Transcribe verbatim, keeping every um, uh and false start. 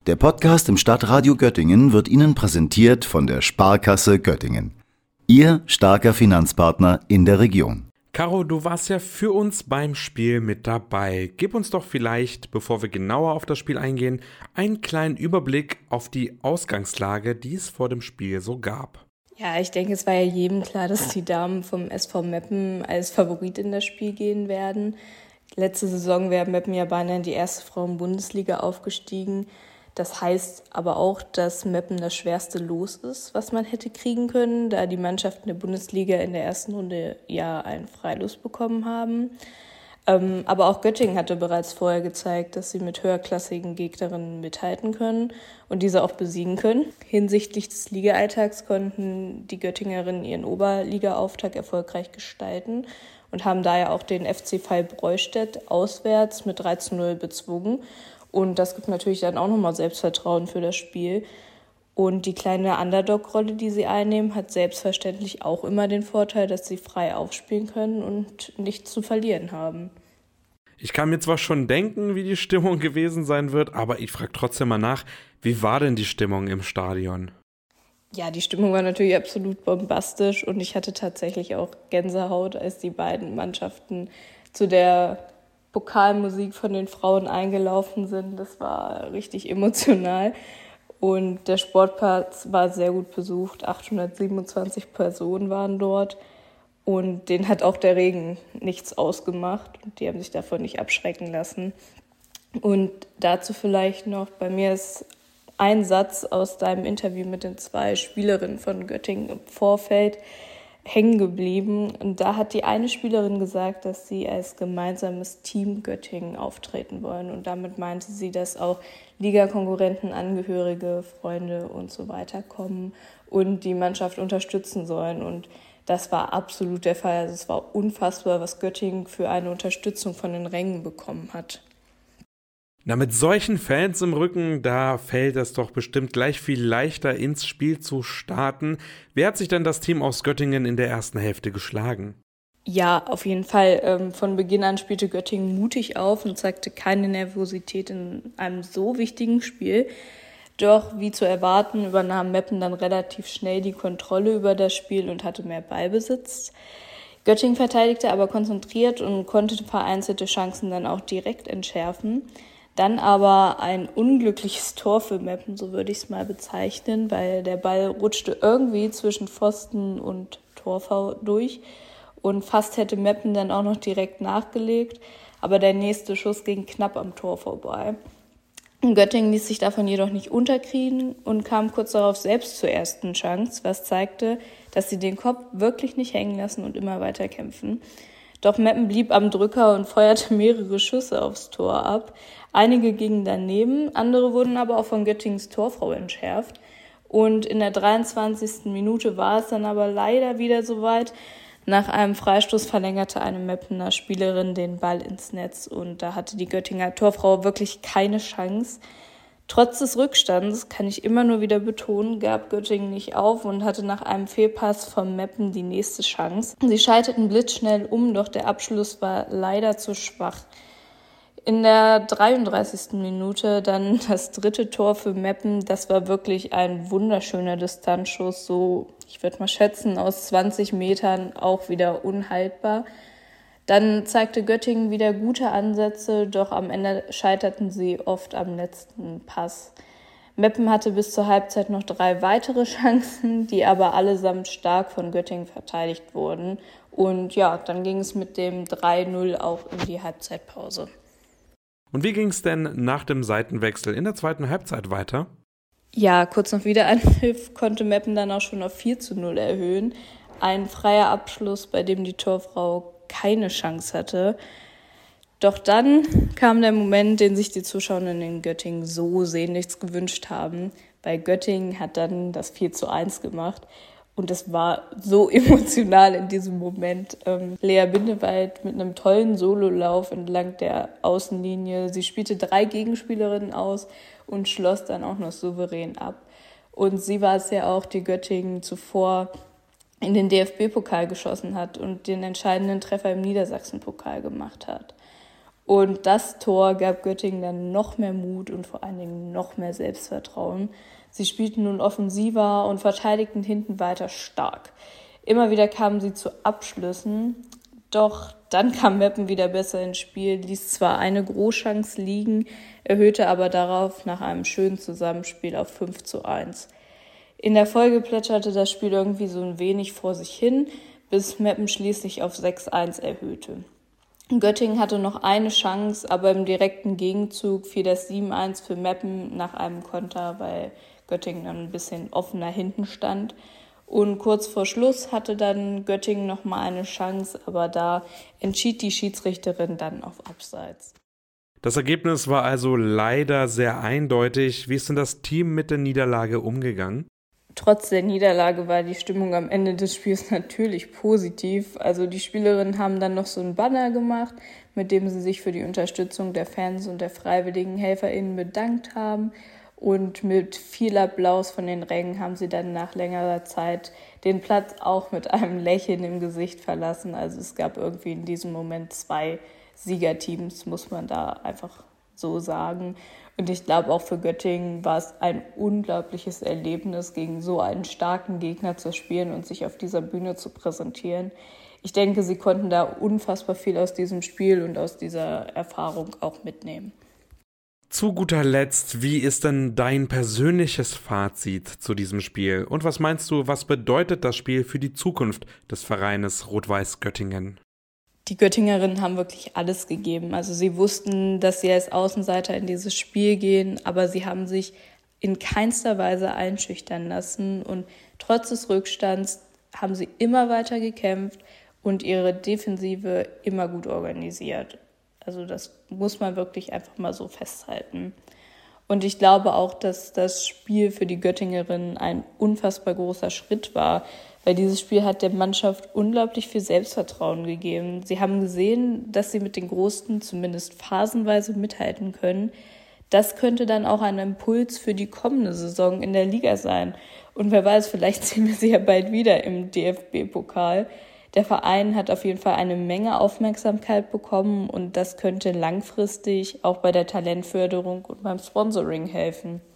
Der Podcast im Stadtradio Göttingen wird Ihnen präsentiert von der Sparkasse Göttingen. Ihr starker Finanzpartner in der Region. Caro, du warst ja für uns beim Spiel mit dabei. Gib uns doch vielleicht, bevor wir genauer auf das Spiel eingehen, einen kleinen Überblick auf die Ausgangslage, die es vor dem Spiel so gab. Ja, ich denke, es war ja jedem klar, dass die Damen vom S V Meppen als Favorit in das Spiel gehen werden. Letzte Saison wäre Meppen ja beinahe in die erste Frauen-Bundesliga aufgestiegen. Das heißt aber auch, dass Meppen das schwerste Los ist, was man hätte kriegen können, da die Mannschaften der Bundesliga in der ersten Runde ja ein Freilos bekommen haben. Ähm, aber auch Göttingen hatte bereits vorher gezeigt, dass sie mit höherklassigen Gegnerinnen mithalten können und diese auch besiegen können. Hinsichtlich des Ligaalltags konnten die Göttingerinnen ihren Oberliga-Auftakt erfolgreich gestalten und haben daher auch den F C Pfeil-Breustedt auswärts mit drei zu null bezwungen. Und das gibt natürlich dann auch nochmal Selbstvertrauen für das Spiel. Und die kleine Underdog-Rolle, die sie einnehmen, hat selbstverständlich auch immer den Vorteil, dass sie frei aufspielen können und nichts zu verlieren haben. Ich kann mir zwar schon denken, wie die Stimmung gewesen sein wird, aber ich frage trotzdem mal nach, wie war denn die Stimmung im Stadion? Ja, die Stimmung war natürlich absolut bombastisch und ich hatte tatsächlich auch Gänsehaut, als die beiden Mannschaften zu der Pokalmusik von den Frauen eingelaufen sind. Das war richtig emotional. Und der Sportplatz war sehr gut besucht. achthundertsiebenundzwanzig Personen waren dort. Und denen hat auch der Regen nichts ausgemacht. Und die haben sich davon nicht abschrecken lassen. Und dazu vielleicht noch, bei mir ist ein Satz aus deinem Interview mit den zwei Spielerinnen von Göttingen im Vorfeld hängen geblieben. Und da hat die eine Spielerin gesagt, dass sie als gemeinsames Team Göttingen auftreten wollen. Und damit meinte sie, dass auch Ligakonkurrenten, Angehörige, Freunde und so weiter kommen und die Mannschaft unterstützen sollen. Und das war absolut der Fall. Also es war unfassbar, was Göttingen für eine Unterstützung von den Rängen bekommen hat. Na, mit solchen Fans im Rücken, da fällt es doch bestimmt gleich viel leichter ins Spiel zu starten. Wer hat sich denn das Team aus Göttingen in der ersten Hälfte geschlagen? Ja, auf jeden Fall. Von Beginn an spielte Göttingen mutig auf und zeigte keine Nervosität in einem so wichtigen Spiel. Doch wie zu erwarten, übernahm Meppen dann relativ schnell die Kontrolle über das Spiel und hatte mehr Ballbesitz. Göttingen verteidigte aber konzentriert und konnte vereinzelte Chancen dann auch direkt entschärfen. Dann aber ein unglückliches Tor für Meppen, so würde ich es mal bezeichnen, weil der Ball rutschte irgendwie zwischen Pfosten und Torv durch und fast hätte Meppen dann auch noch direkt nachgelegt, aber der nächste Schuss ging knapp am Tor vorbei. Göttingen ließ sich davon jedoch nicht unterkriegen und kam kurz darauf selbst zur ersten Chance, was zeigte, dass sie den Kopf wirklich nicht hängen lassen und immer weiter kämpfen. Doch Meppen blieb am Drücker und feuerte mehrere Schüsse aufs Tor ab. Einige gingen daneben, andere wurden aber auch von Göttingens Torfrau entschärft. Und in der dreiundzwanzigsten Minute war es dann aber leider wieder soweit. Nach einem Freistoß verlängerte eine Meppener Spielerin den Ball ins Netz und da hatte die Göttinger Torfrau wirklich keine Chance. Trotz des Rückstands, kann ich immer nur wieder betonen, gab Göttingen nicht auf und hatte nach einem Fehlpass vom Meppen die nächste Chance. Sie schalteten blitzschnell um, doch der Abschluss war leider zu schwach. In der dreiunddreißigsten Minute dann das dritte Tor für Meppen. Das war wirklich ein wunderschöner Distanzschuss, so, ich würde mal schätzen, aus zwanzig Metern auch wieder unhaltbar. Dann zeigte Göttingen wieder gute Ansätze, doch am Ende scheiterten sie oft am letzten Pass. Meppen hatte bis zur Halbzeit noch drei weitere Chancen, die aber allesamt stark von Göttingen verteidigt wurden. Und ja, dann ging es mit dem drei null auch in die Halbzeitpause. Und wie ging es denn nach dem Seitenwechsel in der zweiten Halbzeit weiter? Ja, kurz nach Wiederanpfiff konnte Meppen dann auch schon auf vier zu null erhöhen. Ein freier Abschluss, bei dem die Torfrau keine Chance hatte. Doch dann kam der Moment, den sich die Zuschauerinnen in Göttingen so sehnlichst gewünscht haben, weil Göttingen hat dann das vier zu eins gemacht und es war so emotional in diesem Moment. Ähm, Lea Bindewald mit einem tollen Sololauf entlang der Außenlinie. Sie spielte drei Gegenspielerinnen aus und schloss dann auch noch souverän ab. Und sie war es ja auch, die Göttingen zuvor in den D F B-Pokal geschossen hat und den entscheidenden Treffer im Niedersachsen-Pokal gemacht hat. Und das Tor gab Göttingen dann noch mehr Mut und vor allen Dingen noch mehr Selbstvertrauen. Sie spielten nun offensiver und verteidigten hinten weiter stark. Immer wieder kamen sie zu Abschlüssen, doch dann kam Meppen wieder besser ins Spiel, ließ zwar eine Großchance liegen, erhöhte aber darauf nach einem schönen Zusammenspiel auf fünf zu eins. In der Folge plätscherte das Spiel irgendwie so ein wenig vor sich hin, bis Meppen schließlich auf sechs eins erhöhte. Göttingen hatte noch eine Chance, aber im direkten Gegenzug fiel das sieben eins für Meppen nach einem Konter, weil Göttingen dann ein bisschen offener hinten stand. Und kurz vor Schluss hatte dann Göttingen noch mal eine Chance, aber da entschied die Schiedsrichterin dann auf Abseits. Das Ergebnis war also leider sehr eindeutig. Wie ist denn das Team mit der Niederlage umgegangen? Trotz der Niederlage war die Stimmung am Ende des Spiels natürlich positiv. Also die Spielerinnen haben dann noch so einen Banner gemacht, mit dem sie sich für die Unterstützung der Fans und der freiwilligen HelferInnen bedankt haben. Und mit viel Applaus von den Rängen haben sie dann nach längerer Zeit den Platz auch mit einem Lächeln im Gesicht verlassen. Also es gab irgendwie in diesem Moment zwei Siegerteams, muss man da einfach so sagen. Und ich glaube, auch für Göttingen war es ein unglaubliches Erlebnis, gegen so einen starken Gegner zu spielen und sich auf dieser Bühne zu präsentieren. Ich denke, sie konnten da unfassbar viel aus diesem Spiel und aus dieser Erfahrung auch mitnehmen. Zu guter Letzt, wie ist denn dein persönliches Fazit zu diesem Spiel? Und was meinst du, was bedeutet das Spiel für die Zukunft des Vereines Rot-Weiß Göttingen? Die Göttingerinnen haben wirklich alles gegeben. Also sie wussten, dass sie als Außenseiter in dieses Spiel gehen, aber sie haben sich in keinster Weise einschüchtern lassen. Und trotz des Rückstands haben sie immer weiter gekämpft und ihre Defensive immer gut organisiert. Also das muss man wirklich einfach mal so festhalten. Und ich glaube auch, dass das Spiel für die Göttingerinnen ein unfassbar großer Schritt war, weil dieses Spiel hat der Mannschaft unglaublich viel Selbstvertrauen gegeben. Sie haben gesehen, dass sie mit den Großen zumindest phasenweise mithalten können. Das könnte dann auch ein Impuls für die kommende Saison in der Liga sein. Und wer weiß, vielleicht sehen wir sie ja bald wieder im D F B-Pokal. Der Verein hat auf jeden Fall eine Menge Aufmerksamkeit bekommen und das könnte langfristig auch bei der Talentförderung und beim Sponsoring helfen.